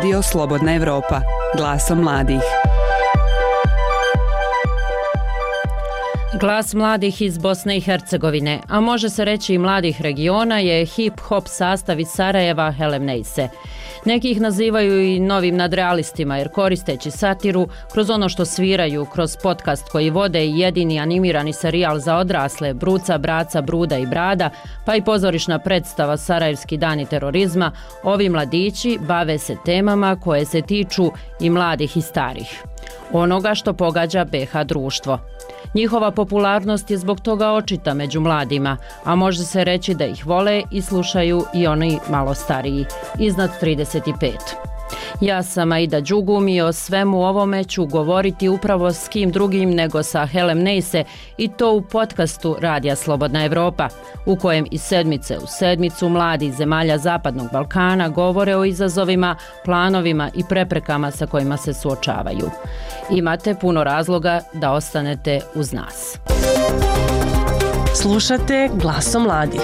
Radio Slobodna Evropa, glasom mladih. Glas mladih iz Bosne i Hercegovine, a može se reći i mladih regiona, je hip-hop sastav iz Sarajeva Helemnejse. Neki ih nazivaju i novim nadrealistima jer koristeći satiru kroz ono što sviraju, kroz podcast koji vode i jedini animirani serijal za odrasle Bruca, Braca, Bruda i Brada, pa i pozorišna predstava Sarajevski dani terorizma, ovi mladići bave se temama koje se tiču i mladih i starih. Onoga što pogađa BiH društvo. Njihova popularnost je zbog toga očita među mladima, a može se reći da ih vole i slušaju i oni malo stariji, iznad 35. Ja sam Aida Đugum i o svemu ovome ću govoriti upravo s kim drugim nego sa Helemnejse i to u podcastu Radija Slobodna Evropa, u kojem iz sedmice u sedmicu mladi iz zemalja Zapadnog Balkana govore o izazovima, planovima i preprekama sa kojima se suočavaju. Imate puno razloga da ostanete uz nas. Slušate Glasom mladih.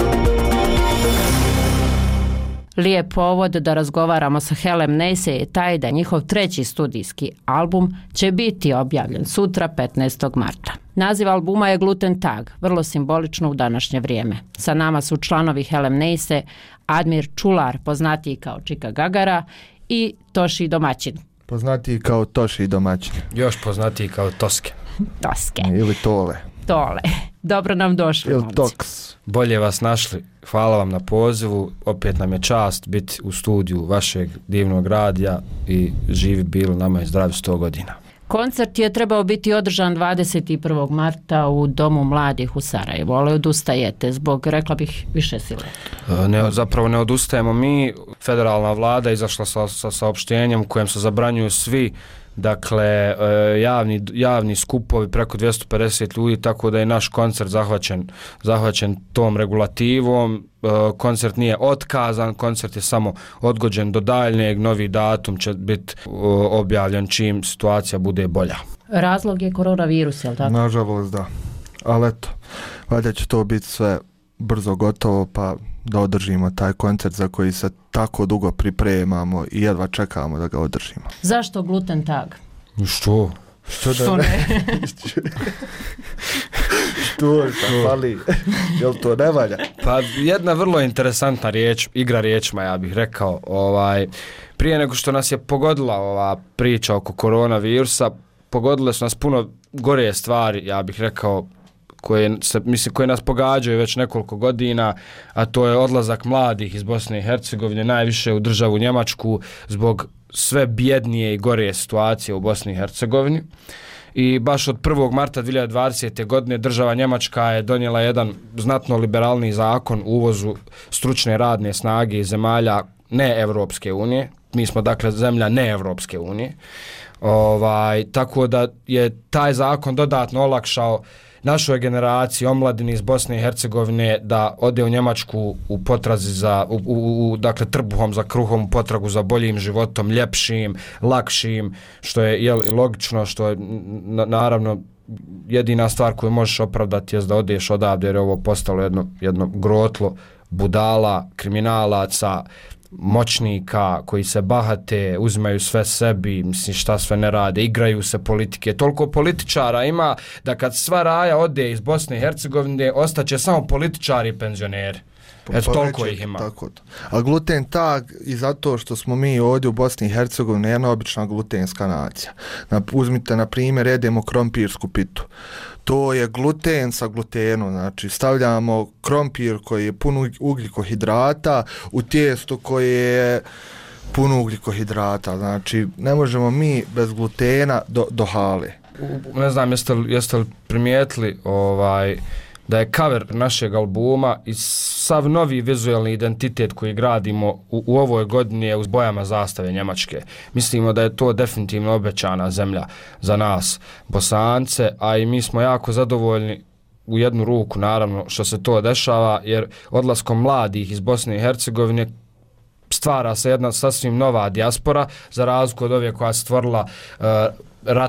Lijep povod da razgovaramo sa Helemnejse je taj da njihov treći studijski album će biti objavljen sutra 15. marta. Naziv albuma je Gluten Tag, vrlo simbolično u današnje vrijeme. Sa nama su članovi Helemnejse Admir Čular, poznatiji kao Čika Gagara, i Toši Domaćin. Poznatiji kao Toši Domaćin. Još poznatiji kao Toske. Toske. Ili Tole. Tole. Dobro nam došli. Ili Toks. Bolje vas našli. Hvala vam na pozivu. Opet nam je čast biti u studiju vašeg divnog radija i živi bili nama i zdravi 100 godina. Koncert je trebao biti održan 21. marta u Domu mladih u Sarajevu, ali odustajete zbog, rekla bih, više sile. Zapravo ne odustajemo mi. Federalna vlada izašla sa saopštenjem u kojem se zabranjuju svi javni skupovi preko 250 ljudi, tako da je naš koncert zahvaćen tom regulativom. Koncert nije otkazan, koncert je samo odgođen do daljnjeg, novi datum će biti objavljen čim situacija bude bolja. Razlog je koronavirus, je li tako? Nažalost da, ali eto, valjda će to biti sve brzo gotovo, pa da održimo taj koncert za koji se tako dugo pripremamo i jedva čekamo da ga održimo. Zašto Gluten Tag? Što ne? Što fali? Jel to ne valja? Pa jedna vrlo interesantna riječ, igra riječima, ja bih rekao. Prije nego što nas je pogodila ova priča oko koronavirusa, pogodile su nas puno gore stvari, ja bih rekao, koje nas pogađaju već nekoliko godina, a to je odlazak mladih iz Bosne i Hercegovine, najviše u državu Njemačku, zbog sve bjednije i gore situacije u Bosni i Hercegovini. I baš od 1. marta 2020. godine država Njemačka je donijela jedan znatno liberalni zakon u uvozu stručne radne snage iz zemalja ne Evropske unije. Mi smo dakle zemlja ne Evropske unije. Tako da je taj zakon dodatno olakšao našoj generaciji omladini iz Bosne i Hercegovine da ode u Njemačku u potrazi za, dakle trbuhom za kruhom, u potragu za boljim životom, ljepšim, lakšim, što je logično, što je naravno jedina stvar koju možeš opravdati je da odeš odavde, jer je ovo postalo jedno grotlo budala, kriminalaca, moćnika koji se bahate, uzimaju sve sebi, mislim šta sve ne rade, igraju se politike. Toliko političara ima da kad sva raja ode iz Bosne i Hercegovine, ostaće samo političari i penzioneri. Eto, toliko ih ima. Tako. A Gluten Tag i zato što smo mi ovdje u Bosni i Hercegovini jedna obična glutenska nacija. Uzmite na primjer, jedemo krompirsku pitu. To je gluten sa glutenom, znači stavljamo krompir koji je pun ugljikohidrata u tijesto koje je puno ugljikohidrata, znači ne možemo mi bez glutena do hale. Ne znam jeste li primijetili da je cover našeg albuma i sav novi vizualni identitet koji gradimo u ovoj godini je uz bojama zastave Njemačke. Mislimo da je to definitivno obećana zemlja za nas, Bosance, a i mi smo jako zadovoljni u jednu ruku, naravno, što se to dešava, jer odlaskom mladih iz Bosne i Hercegovine stvara se jedna sasvim nova dijaspora, za razliku od ove koja se stvorila ratom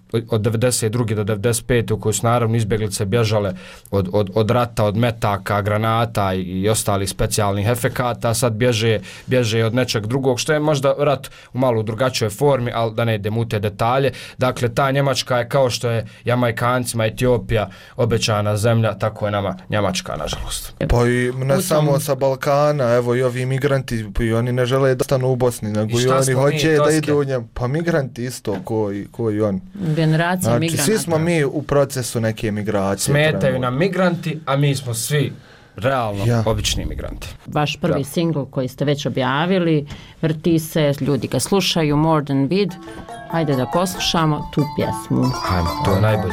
od 92. do 95. u kojoj su naravno izbjeglice bježale od rata, od metaka, granata i ostalih specijalnih efekata, sad bježe od nečeg drugog, što je možda rat u malo drugačijoj formi, ali da ne idem u te detalje. Dakle, ta Njemačka je kao što je Jamajkancima Etiopija obećana zemlja, tako je nama Njemačka, nažalost. Pa i ne samo sa Balkana, evo i ovi migranti, i oni ne žele da stanu u Bosni, nego i oni hoće da idu u njemu. Pa migranti isto koji oni. Generacija znači, migranata. Svi smo mi u procesu neke migracije. Smetaju nam migranti, a mi smo svi realno obični migranti. Vaš prvi singl koji ste već objavili, vrti se, ljudi ga slušaju, More Than Vid. Hajde da poslušamo tu pjesmu. Hajmo, to je najbolje.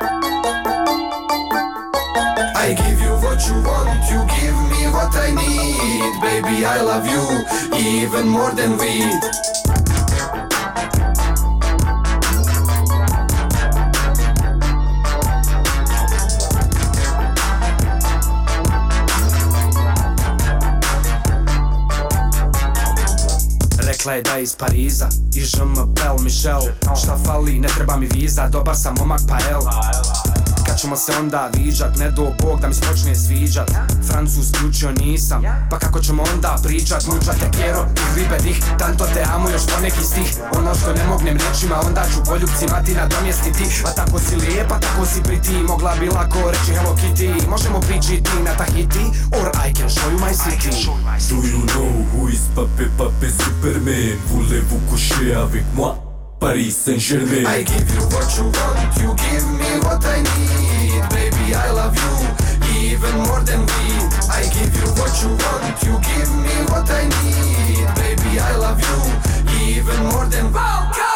I give you what you want, you give me what I need. Baby, I love you even more than weed. Rekla je da je iz Pariza i je m'appelle Michel. Šta fali, ne treba mi viza, dobar sam momak pa el. Kad ćemo se onda viđat, ne do Bog da mi spočne sviđat. Francuski učio nisam, pa kako ćemo onda pričat. Muča te quiero i ribe dih, tanto te amo još poneki stih. Ono što ne mognem riječima, onda ću poljubcima ti nadomjestiti. A tako si lijepa, tako si pretty, mogla bi lako reći Hello Kitty. Možemo pričiti na Tahiti, or I can show you my city. Do you know who is Pape Superman? Voulez-vous coucher avec moi? Paris Saint-Germain. I give you what you want, you give me what I need. Baby, I love you even more than weed. I give you what you want, you give me what I need. Baby, I love you even more than weed.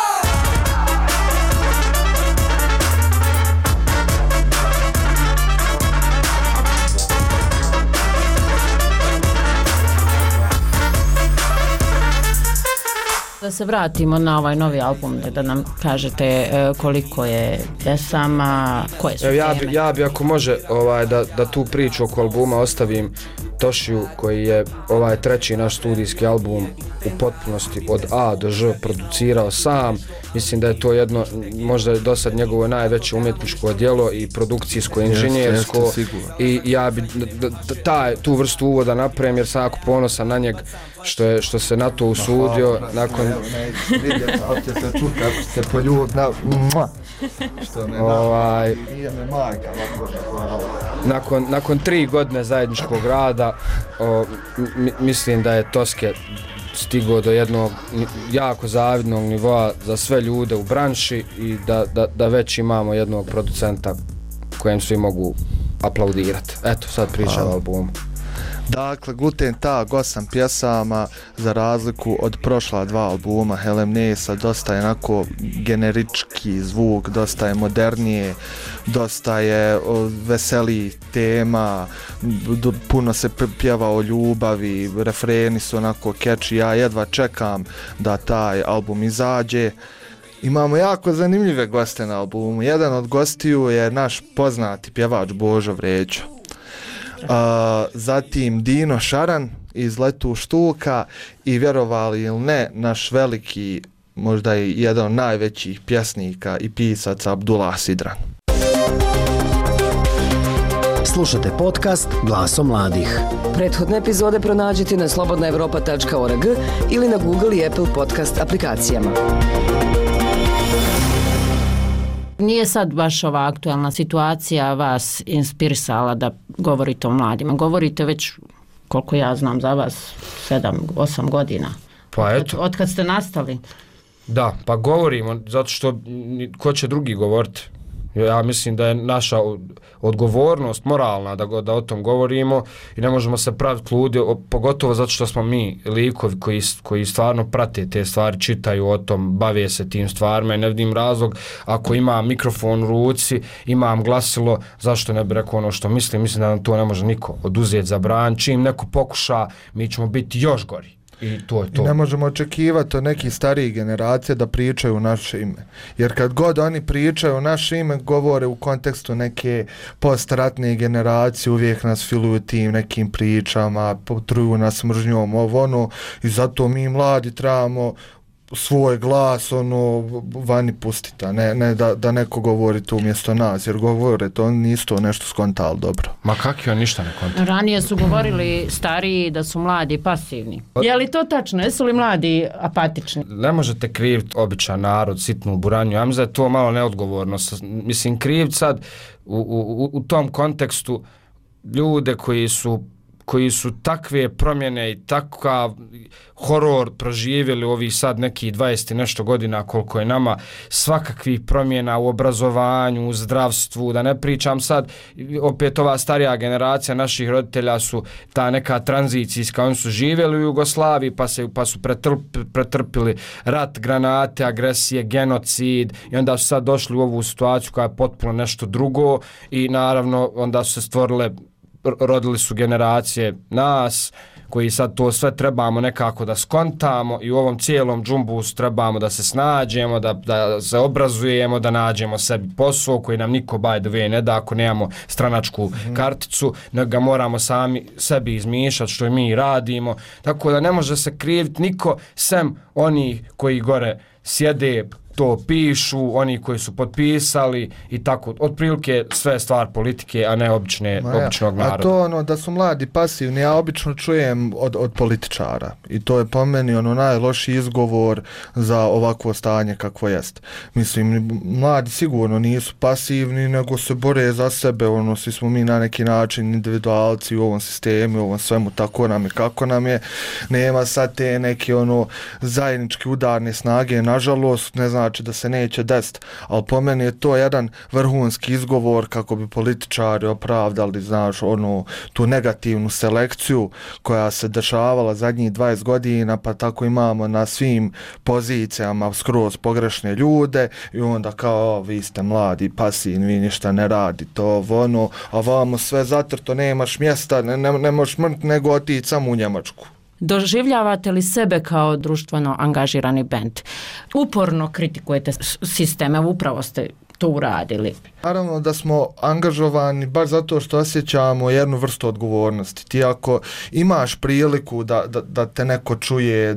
Da se vratimo na ovaj novi album, da nam kažete koliko je pjesama, koje su teme. Ja bi ako može da tu priču oko albuma ostavim Tošiju, koji je treći naš studijski album u potpunosti od A do Ž producirao sam. Mislim da je to jedno, možda je do sad njegovo najveće umjetničko djelo i produkcijsko, inženjersko. I ja bi tu vrstu uvoda napravim jer sam jako ponosan na njeg što se na to usudio. Nakon nakon 3 godine zajedničkog rada mislim da je Toske stigao do jednog jako zavidnog nivoa za sve ljude u branši i da već imamo jednog producenta kojem svi mogu aplaudirati. Eto, sad pričam o albumu. Dakle, Gluten Tag, 8 pjesama, za razliku od prošla 2 albuma Helem Nesa, dosta je onako generički zvuk, dosta je modernije, dosta je veselih tema, puno se pjeva o ljubavi, refreni su onako catchy, ja jedva čekam da taj album izađe. Imamo jako zanimljive goste na albumu, jedan od gostiju je naš poznati pjevač Božo Vređo. Zatim Dino Šaran iz Letu Štuka i vjerovali ili ne, naš veliki, možda i jedan od najvećih pjesnika i pisaca Abdullah Sidran. Slušate podcast Glasom mladih. Prethodne epizode pronađite na slobodnaevropa.org ili na Google i Apple podcast aplikacijama. Nije sad baš ova aktualna situacija vas inspirisala da govorite o mladima. Govorite već, koliko ja znam za vas, 7-8 godina. Pa eto. Od kad ste nastali? Da, pa govorimo, zato što ko će drugi govoriti? Ja mislim da je naša odgovornost moralna da o tom govorimo i ne možemo se praviti ludi, pogotovo zato što smo mi likovi koji stvarno prate te stvari, čitaju o tom, bave se tim stvarima i ne vidim razlog ako imam mikrofon u ruci, imam glasilo, zašto ne bi rekao ono što mislim da nam to ne može niko oduzeti, zabraniti, čim neko pokuša mi ćemo biti još gori. I to je to. I ne možemo očekivati od nekih starijih generacija da pričaju u naše ime. Jer kad god oni pričaju u naše ime, govore u kontekstu neke postratne generacije, uvijek nas filuju tim nekim pričama, potruju nas mržnjom, ovo ono, i zato mi mladi trebamo svoj glas vani pustiti, a ne da neko govori to umjesto nas, jer govore to nisu to nešto skontali dobro. Ma kakvi on ništa ne konta. Ranije su govorili stariji da su mladi pasivni. Je li to tačno? Jesu li mladi apatični? Ne možete kriviti običan narod, sitnu buranju. Ja mislim da je to malo neodgovorno. Mislim, kriviti sad u tom kontekstu ljude koji su takve promjene i takav horor proživjeli ovih sad nekih 20 i nešto godina koliko je nama svakakvih promjena u obrazovanju, u zdravstvu, da ne pričam sad, opet ova starija generacija naših roditelja su ta neka tranzicijska, oni su živjeli u Jugoslaviji pa su pretrpili rat, granate, agresije, genocid i onda su sad došli u ovu situaciju koja je potpuno nešto drugo i naravno onda su se stvorile, rodili su generacije nas koji sad to sve trebamo nekako da skontamo i u ovom cijelom džumbusu trebamo da se snađemo, da se obrazujemo, da nađemo sebi posao koji nam niko by the way ne da ako nemamo stranačku karticu, nego ga moramo sami sebi izmišljati što i mi radimo, tako da ne može se kriviti niko sem oni koji gore sjede, to pišu, oni koji su potpisali i tako, otprilike sve stvar politike, a ne običnog naroda. A to da su mladi pasivni, ja obično čujem od političara i to je po meni najlošiji izgovor za ovakvo stanje kakvo jest. Mislim, mladi sigurno nisu pasivni, nego se bore za sebe, svi smo mi na neki način individualci u ovom sistemu, u ovom svemu, tako nam je, kako nam je, nema sad te neke zajedničke udarne snage, nažalost, ne znam da se neće desiti, ali po meni je to jedan vrhunski izgovor kako bi političari opravdali, znaš, tu negativnu selekciju koja se dešavala zadnjih 20 godina, pa tako imamo na svim pozicijama skroz pogrešne ljude i onda kao vi ste mladi, pasivni, vi ništa ne radite, a vamo sve zatrto, nemaš mjesta, ne možeš mrti nego otići samo u Njemačku. Doživljavate li sebe kao društveno angažirani bend? Uporno kritikujete sisteme, upravo ste to uradili. Naravno da smo angažovani baš zato što osjećamo jednu vrstu odgovornosti. Ti ako imaš priliku da te neko čuje,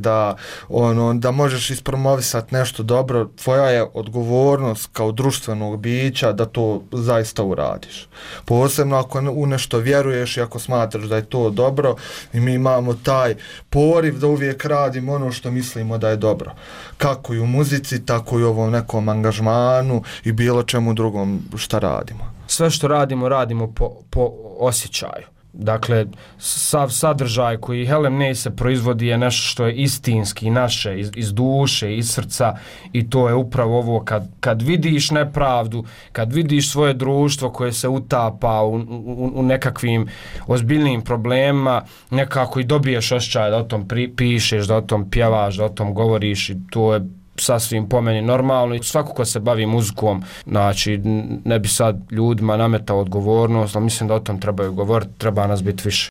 da možeš ispromovisati nešto dobro, tvoja je odgovornost kao društvenog bića da to zaista uradiš. Posebno ako u nešto vjeruješ i ako smatraš da je to dobro i mi imamo taj poriv da uvijek radimo ono što mislimo da je dobro. Kako i u muzici, tako i u ovom nekom angažmanu i bilo čemu drugom šta radimo. Sve što radimo po osjećaju. Dakle, sav sadržaj koji Helen Neise proizvodi je nešto što je istinski, naše, iz duše, iz srca i to je upravo ovo kad vidiš nepravdu, kad vidiš svoje društvo koje se utapa u nekakvim ozbiljnim problemima, nekako i dobiješ osjećaj da o tom pišeš, da o tom pjevaš, da o tom govoriš i to je sasvim po meni normalno i svako ko se bavi muzikom, znači ne bi sad ljudima nametao odgovornost, ali mislim da o tom trebaju govoriti, treba nas biti više.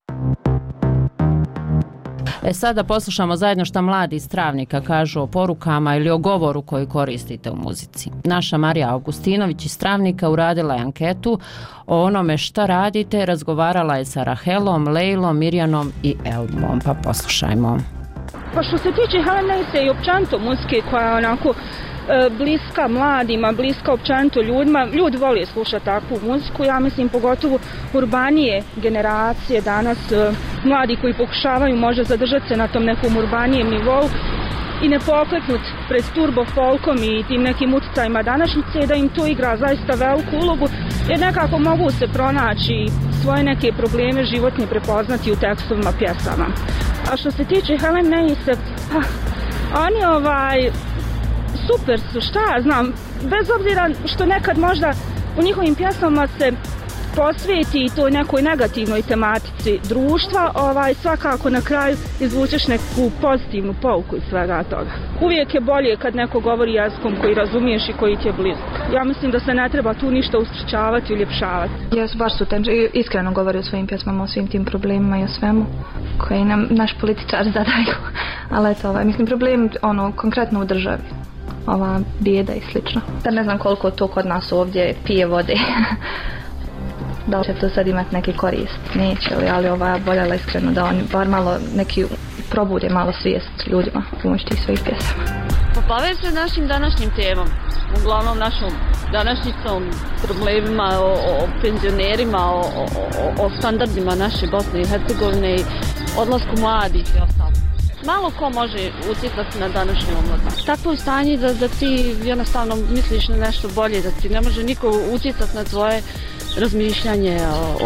Sada poslušamo zajedno šta mladi iz Travnika kažu o porukama ili o govoru koji koristite u muzici. Naša Marija Augustinović iz Travnika uradila je anketu o onome šta radite, razgovarala je sa Rahelom, Lejlom, Mirjanom i Elmom, pa poslušajmo. Pa što se tiče Helen Neise i općanto muzike koja je onako bliska mladima, bliska općanto ljudima, ljudi vole slušati takvu muziku, ja mislim pogotovo urbanije generacije danas, mladi koji pokušavaju možda zadržati se na tom nekom urbanijem nivou i ne pokleknut pred turbo folkom i tim nekim utjecajima današnjice, da im to igra zaista veliku ulogu, jer nekako mogu se pronaći svoje neke probleme životne prepoznati u tekstovima pjesama. A što se tiče Helen Neise, oni super su, šta ja znam, bez obzira što nekad možda u njihovim pjesama se posveti toj nekoj negativnoj tematici društva, svakako na kraju izvučeš neku pozitivnu pouku iz svega toga. Uvijek je bolje kad neko govori jezikom koji razumiješ i koji ti je blizak. Ja mislim da se ne treba tu ništa usrećavati i uljepšavati. Jesu, baš su iskreno govori o svojim pjesmama, o svim tim problemima i o svemu koji nam naš političar zadaju. Ali eto, mislim problem konkretno u državi. Ova bijeda i slično. Da ne znam koliko to kod nas ovdje pije vode. Da li će to sad imati neki korist? Neće li, ali voljela iskreno da oni bar malo neki probude malo svijest ljudima pomoći tih svojih pjesama. Pa bave se našim današnjim temom, uglavnom našom današnjicom, problemima, o penzionerima, o standardima naše Bosne i Hercegovine, odlasku mladih i ostalo. Malo ko može utjecati na današnju omladinu. Takvo je stanje da ti jednostavno misliš na nešto bolje, da ti ne može niko utjecati na tvoje razmišljanje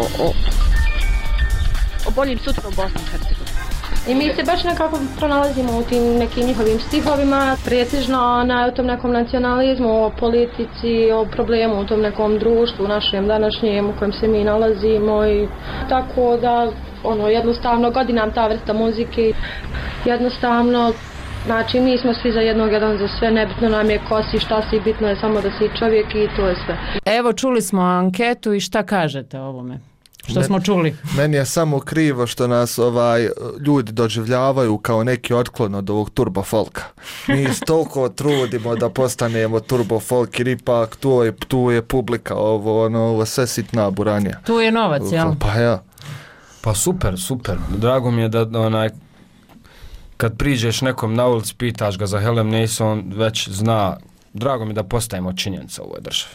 o boljim sutra u Bosni i Hercegovini. I mi se baš nekako pronalazimo u tim nekim njihovim stihovima, pretežno o tom nekom nacionalizmu, o politici, o problemu u tom nekom društvu, našem današnjem u kojem se mi nalazimo i tako da jednostavno godi nam ta vrsta muzike, jednostavno, znači mi smo svi za jednog, jedan za sve, nebitno nam je ko si, šta si, bitno je samo da si čovjek i to je sve. Evo čuli smo anketu i šta kažete o ovome? Što smo čuli? Meni je samo krivo što nas ljudi doživljavaju kao neki otklon od ovog turbo folka. Mi toliko trudimo da postanemo turbo folk jer ipak tu je publika, ovo sve sitna buranija. Tu je novac, jel? Pa ja. Pa super. Drago mi je da kad priđeš nekom na ulici, pitaš ga za Helen Nace, on već zna. Drago mi je da postajemo činjenica u ovoj državi.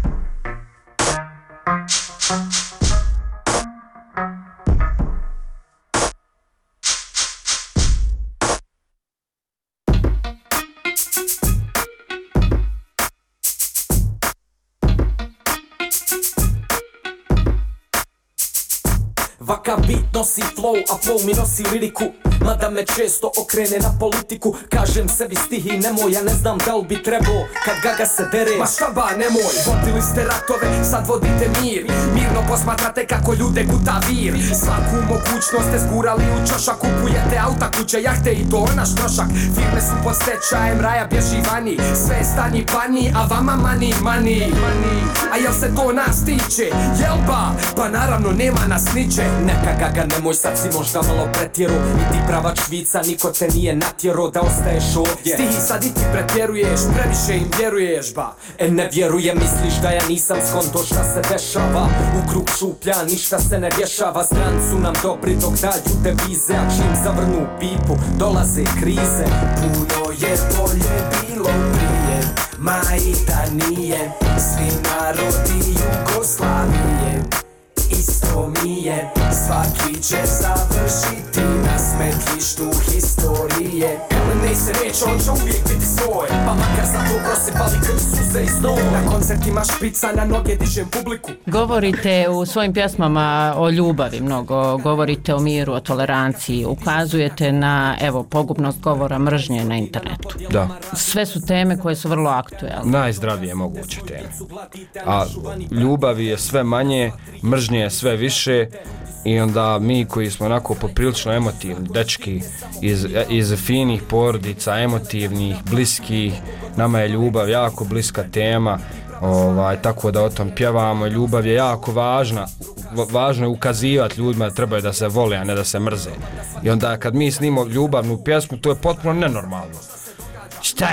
Vaka beat nosi flow, a flow mi nosi liriku. Mada me često okrene na politiku. Kažem sebi stihi nemoj, ja ne znam da li bi trebao kad Gaga se dere. Ma šta ba nemoj, vodili ste ratove, sad vodite mir. Mirno posmatrate kako ljude guta vir. Svaku mogućnost ste zgurali u čošak. Kupujete auta, kuće, jahte i to naš trošak. Firme su pod stečajem, raja bježi vani. Sve stani pani, a vama money. A jel se to nas tiče? Jel ba? Pa naravno nema nas niče. Neka Gaga nemoj sad si možda malo pretjeru. I ti prava švica, niko te nije natjero da ostaješ ovdje. Stihi sad i ti pretjeruješ, previše im vjeruješ ba. Ne vjerujem, misliš da ja nisam skonto šta se dešava. U krug šuplja, ništa se ne rješava. Strancu nam dobri dok daju devize. A čim zavrnu pipu, dolaze krize. Puno je bolje bilo prije, ma i da nije. Svi narodi Jugoslavije isto mi je, svaki će završiti na smetlištu historije. Helen Nace reč, on će uvijek biti svoj, pa makar za to prosipali krv, suze i snoj. Na koncertima špica, na noge dižem publiku. Govorite u svojim pjesmama o ljubavi mnogo, govorite o miru, o toleranciji, ukazujete na, pogubnost govora mržnje na internetu. Da. Sve su teme koje su vrlo aktuelne. Najzdravije moguće teme. A ljubavi je sve manje, mržnje je sve više i onda mi koji smo onako poprilično emotivni, dečki iz finih porodica, emotivnih, bliskih, nama je ljubav jako bliska tema, tako da o tom pjevamo. Ljubav je jako važno je ukazivati ljudima da trebaju da se vole, a ne da se mrze. I onda kad mi snimo ljubavnu pjesmu, to je potpuno nenormalno. Šta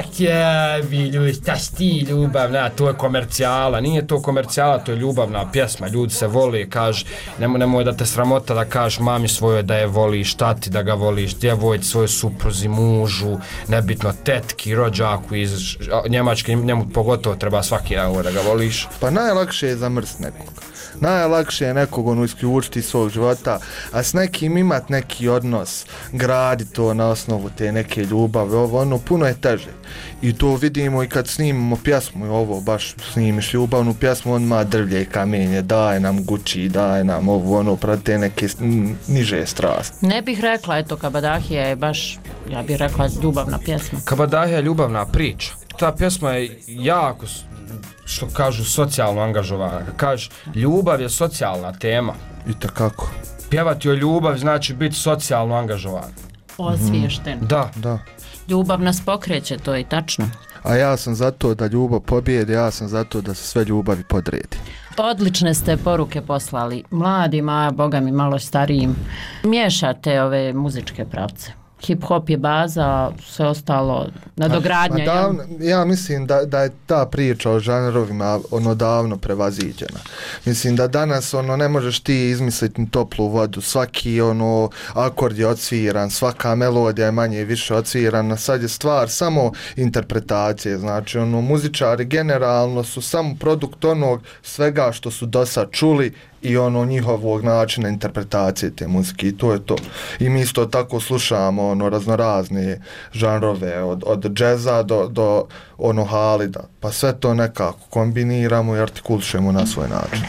ti ljubavna, to je komercijala. Nije to komercijala, to je ljubavna pjesma. Ljudi se vole, kaže, nemoj da te sramota da kažeš mami svojoj da je voliš, tati da ga voliš, djevojci svojoj supruzi, mužu, nebitno tetki, rođaku iz Njemačke, njemu pogotovo treba svaki dan da ga voliš. Pa najlakše je zamrst nekog. Najlakše je nekog isključiti iz svog života, a s nekim imat neki odnos, gradi to na osnovu te neke ljubave, puno je teže. I to vidimo i kad snimamo pjesmu, baš snimiš ljubavnu pjesmu, odmah drvlje i kamenje, daje nam Gucci, daje nam prate neke niže strasti. Ne bih rekla, Kabadahija je baš, ja bih rekla, ljubavna pjesma. Kabadahija je ljubavna priča. Ta pjesma je jako, što kažu, socijalno angažovana. Kažu, ljubav je socijalna tema. I takako. Pjevati o ljubav znači biti socijalno angažovan. Osviješten. Da. Ljubav nas pokreće, to je tačno. A ja sam za to da ljubav pobjede, ja sam za to da se sve ljubavi podredi. Odlične ste poruke poslali mladima, boga mi malo starijim. Miješate ove muzičke pravce. hip-hop je baza, sve ostalo nadogradnja. Ja mislim da je ta priča o žanrovima davno prevaziđena. Mislim da danas ne možeš ti izmisliti ni toplu vodu, svaki akord je odsviran, svaka melodija je manje i više odsvirana, sad je stvar samo interpretacije, znači muzičari generalno su samo produkt onog svega što su dosad čuli i njihovog načina interpretacije te muzike i to je to. I mi isto tako slušamo raznorazne žanrove od džeza do halida, pa sve to nekako kombiniramo i artikulišemo na svoj način.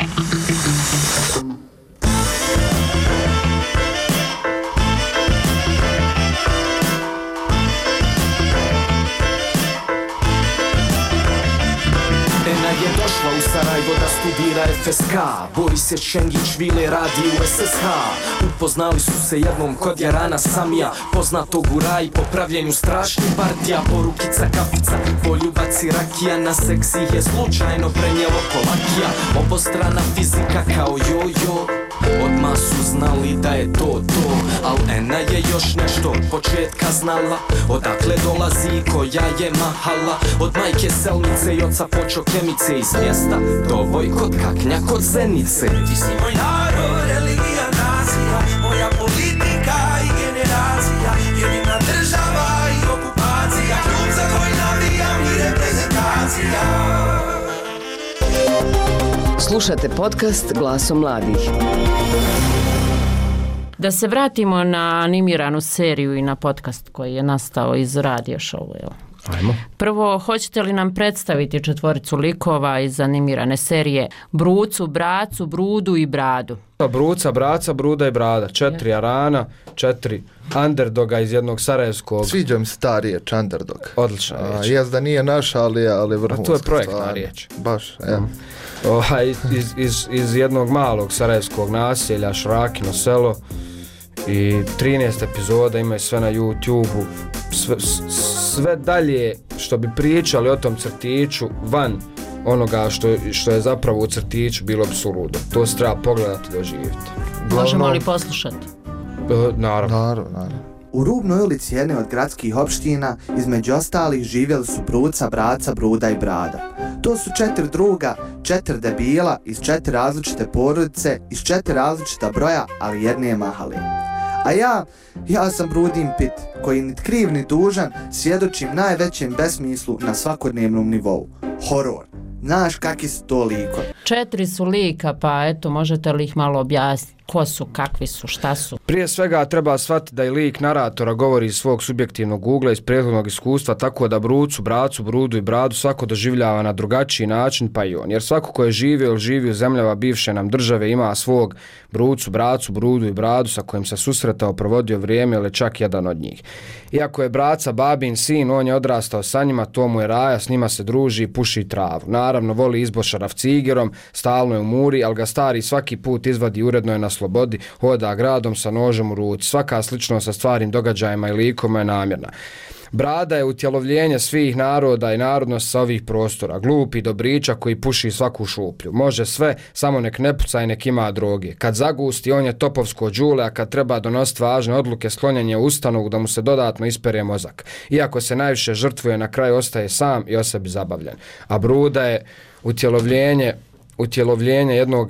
U Sarajevo da studira FSK, Boris je Šengić, Vile radi u SSH. Upoznali su se jednom kod Jarana Samija, poznatog u Raji po pravljenju strašnih partija. Porukica, kafica, poljubac i rakija, na seksi je slučajno prenijelo kolakija. Obostrana fizika kao jojo, odmah su znali da je to. Al Ena je još nešto od početka znala, odakle dolazi i koja je mahala. Od majke Selnice i oca Počo Kemice, iz mjesta Dovoj kod Kaknja kod Zenice. Ti si moj narod, religija, nacija, moja politika i generacija, jedina država i okupacija, klub za koji navijam i reprezentacija. Slušate podcast Glasom mladih. Da se vratimo na animiranu seriju i na podcast koji je nastao iz radio showa. Ajmo. Prvo, hoćete li nam predstaviti 4 likova iz animirane serije Brucu, Bracu, Brudu i Bradu? Bruca, Braca, Bruda i Brada. 4 Arana, 4 underdoga iz jednog sarajevskog. Sviđa mi se ta riječ, underdog. Odlična riječ. Jes da nije naša, ali vrhunska. A to je projektna riječ. Baš, iz jednog malog sarajevskog naselja, Šrakino selo. I 13 epizoda, imaju sve na YouTube-u. Sve dalje što bi pričali o tom crtiću van onoga što je zapravo u crtiću, bilo bi suludo. To se treba pogledati i doživjeti. Možemo li poslušati? Naravno. U rubnoj ulici jedne od gradskih opština između ostalih živjeli su Bruca, Braca, Bruda i Brada. To su 4 druga, 4 debila iz 4 različite porodice, iz 4 različita broja, ali jedne mahale. A ja sam Brudin Pit, koji nit kriv ni dužan svjedočim najvećem besmislu na svakodnevnom nivou. Horor. Znaš kakvi su to likovi? 4 su lika, pa eto, možete li ih malo objasniti? Ko su, kakvi su, šta su? Prije svega treba shvatiti da i lik naratora govori iz svog subjektivnog ugla, iz prethodnog iskustva, tako da Brucu, Bracu, Brudu i Bradu svako doživljava na drugačiji način, pa i on. Jer svako ko je živio ili živi u zemljama bivše nam države ima svog Brucu, Bracu, Brudu i Bradu sa kojim se susretao, provodio vrijeme ili čak jedan od njih. Iako je Braca babin sin, on je odrastao sa njima, to mu je raja, s njima se druži i puši travu. Naravno, voli izbošarav cigerom, stalno je u muri, ali ga stari svaki put izvadi, uredno je na slobodi, hoda gradom sa nožem u ruci. Svaka sličnost sa stvarnim događajima i likoma je namjerna. Brada je utjelovljenje svih naroda i narodnost sa ovih prostora. Glupi dobriča koji puši svaku šuplju. Može sve, samo nek ne puca i nek ima droge. Kad zagusti, on je topovsko đule, a kad treba donositi važne odluke, sklonjen je ustanog da mu se dodatno ispere mozak. Iako se najviše žrtvuje, na kraju ostaje sam i o sebi zabavljen. A Bruda je utjelovljenje jednog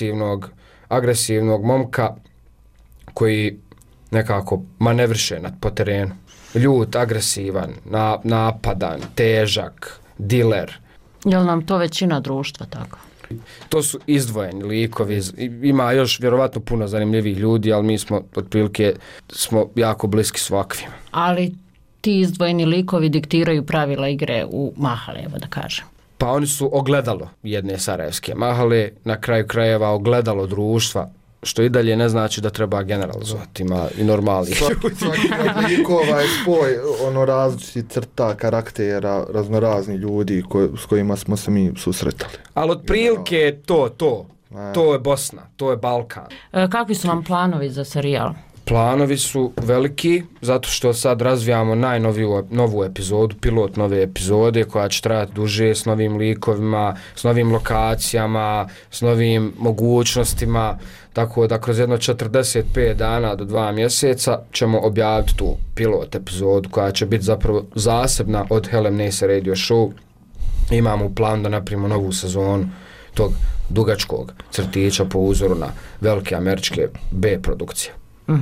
agresivnog momka koji nekako manevrše po terenu. Ljut, agresivan, napadan, težak, diler. Je li nam to većina društva tako? To su izdvojeni likovi, ima još vjerovatno puno zanimljivih ljudi, ali mi smo otprilike jako bliski s ovakvima. Ali ti izdvojeni likovi diktiraju pravila igre u mahale, evo da kažem. Pa oni su ogledalo jedne sarajevske mahale, na kraju krajeva ogledalo društva, što i dalje ne znači da treba generalizovati, ima i normalnih ljudi. Svaki likova je spoj različitih crta, karaktera, raznorazni ljudi s kojima smo se mi susretali. Ali otprilike to je Bosna, to je Balkan. Kakvi su vam planovi za serijal? planovi su veliki, zato što sad razvijamo novu epizodu, pilot nove epizode koja će trajati duže, s novim likovima, s novim lokacijama, s novim mogućnostima, tako da kroz jedno 45 dana do 2 mjeseca ćemo objaviti tu pilot epizodu koja će biti zapravo zasebna od Helen Nace Radio Show. Imamo u planu da napravimo novu sezonu tog dugačkog crtića po uzoru na velike američke B produkcije.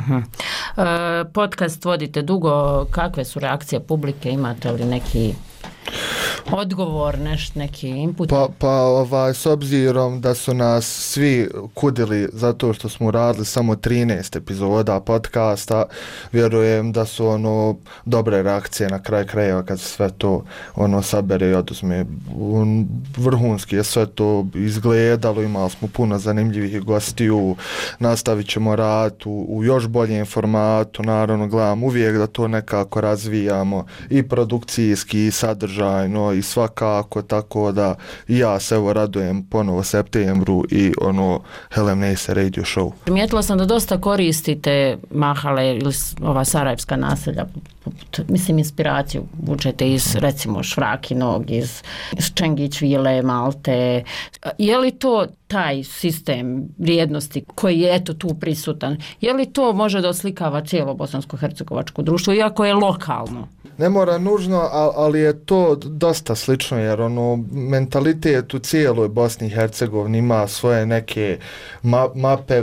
Podcast vodite dugo, kakve su reakcije publike, imate li neki odgovor, neki input? S obzirom da su nas svi kudili zato što smo radili samo 13 epizoda podcasta, vjerujem da su dobre reakcije na kraj krajeva kad se sve to sabere i oduzme. Vrhunski je sve to izgledalo, imali smo puno zanimljivih gostiju, nastavit ćemo raditi u još boljem formatu, naravno gledam uvijek da to nekako razvijamo i produkcijski i sadržajno i svakako, tako da i ja se radujem ponovo septembru i Helen Nace Radio Show. Primijetila sam da dosta koristite mahale ili ova sarajevska naselja, mislim inspiraciju vučete iz recimo Švrakinog, iz Čengić Vile, Malte. Je li to taj sistem vrijednosti koji je tu prisutan, je li to može da oslikava cijelo bosansko-hercegovačko društvo, iako je lokalno? Ne mora nužno, ali je to dosta slično, jer mentalitet u cijeloj Bosni i Hercegovini ima svoje neke mape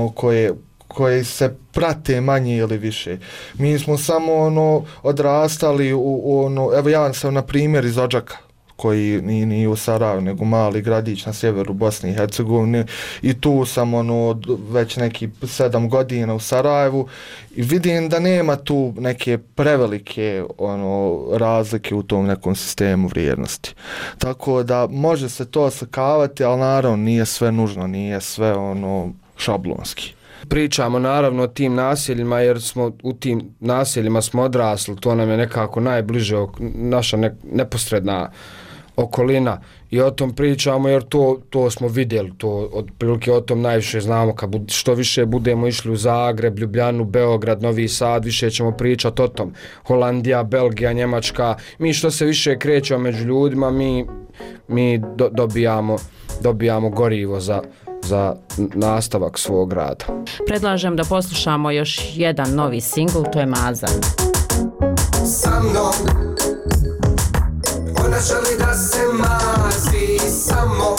koje se prate manje ili više. Mi smo samo odrastali evo ja sam na primjer iz Odžaka, koji nije u Sarajevu, nego mali gradić na sjeveru Bosne i Hercegovine, i tu sam već neki 7 godina u Sarajevu i vidim da nema tu neke prevelike razlike u tom nekom sistemu vrijednosti. Tako da može se to oslikavati, ali naravno nije sve nužno, nije sve šablonski. Pričamo naravno o tim naseljima jer smo u tim naseljima smo odrasli, to nam je nekako najbliže, naša neposredna okolina i o tom pričamo jer to smo vidjeli, to otprilike o tom najviše znamo. Kad što više budemo išli u Zagreb, Ljubljanu, Beograd, Novi Sad, više ćemo pričati o tom. Holandija, Belgija, Njemačka, mi što se više krećemo među ljudima, mi dobijamo gorivo za nastavak svog rada. Predlažem da poslušamo još jedan novi singl, to je Maza. Sa mnom ona želi da se mazi samo,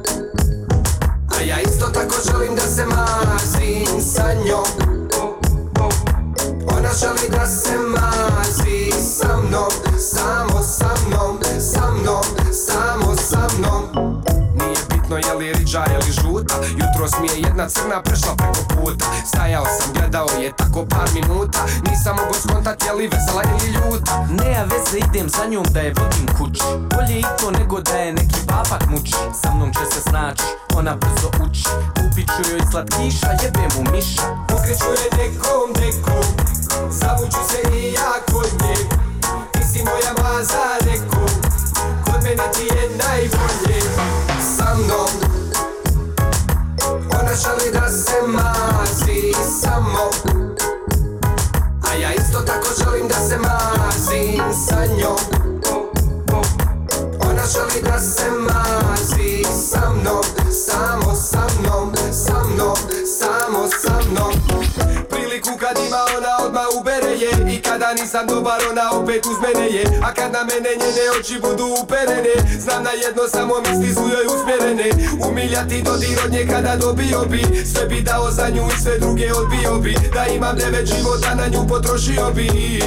a ja isto tako želim da se mazim sa njom. Ona želi da se mazi sa mnom, samo sa mnom, sa mnom, samo sa mnom. Nije bitno je li riđa ili žuta, jutros mi je jedna crna prešla preko puta. Stajao sam, gledao je tako par minuta, nisam mogo skontat je li vesela ili ljuta. Nema veze, idem za njom da je vodim kući, bolje i to nego da je neki bapak muči. Sa mnom će se snaći, ona brzo uči, kupit ću joj slatkiša, jebem u miša. Pokreću je nekom, zavuću se i ja kod nje. Ti si moja maza, nekom, kod mene ti je najbolje. Sa mnom ona želi da se mazi samo, a ja isto tako želim da se mazim sa njom. Ona želi da se mazi sa mnom, samo sa mnom, sa mnom, samo sa mnom. Priliku kad ima ona odmah ubere je, i kada nisam dobar ona opet uz mene je. A kad na mene njene oči budu uperene, znam na jedno samo misli su joj usmjerene. Umiljati dodir od nje kada dobio bi, sve bi dao za nju i sve druge odbio bi. Da imam 9 života na nju potrošio bi.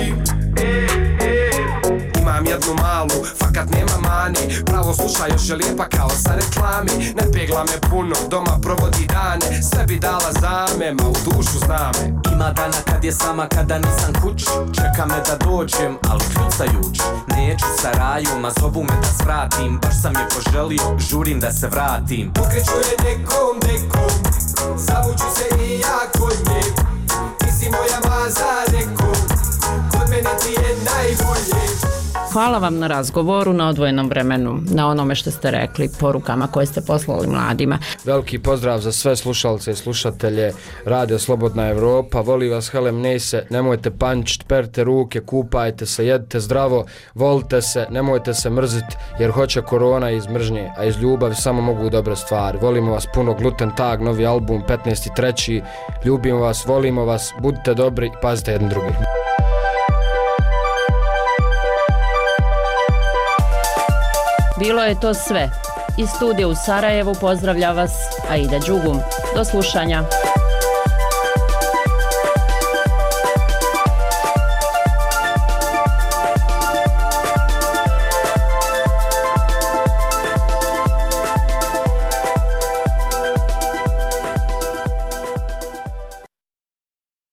Imam jednu malu, fakat nema mani, pravo sluša još je lijepa kao sa reklami. Ne pegla me puno, doma provodi dane, sve bi dala za me, ma u dušu zna me. Ima dana kad je sama, kada nisam kući, čeka me da dođem, ali kljucajući. Neću sa raju, ma zovu me da svratim, baš sam je poželio, žurim da se vratim. Pokreću je nekom, zavuću se i ja kod nje. Ti si moja maza, nekom, kod mene ti je najbolje. Hvala vam na razgovoru, na odvojenom vremenu, na onome što ste rekli, porukama koje ste poslali mladima. Veliki pozdrav za sve slušalce i slušatelje Radio Slobodna Evropa. Voli vas Helem Neise, nemojte pančit, perte ruke, kupajte se, jedite zdravo, volite se, nemojte se mrziti jer hoće korona iz mržnje, a iz ljubavi samo mogu dobre stvari. Volimo vas puno, Gluten Tag, novi album 15.3. Ljubimo vas, volimo vas, budite dobri i pazite jedan drugi. Bilo je to sve. Iz studija u Sarajevu pozdravlja vas Aida Đugum. Do slušanja.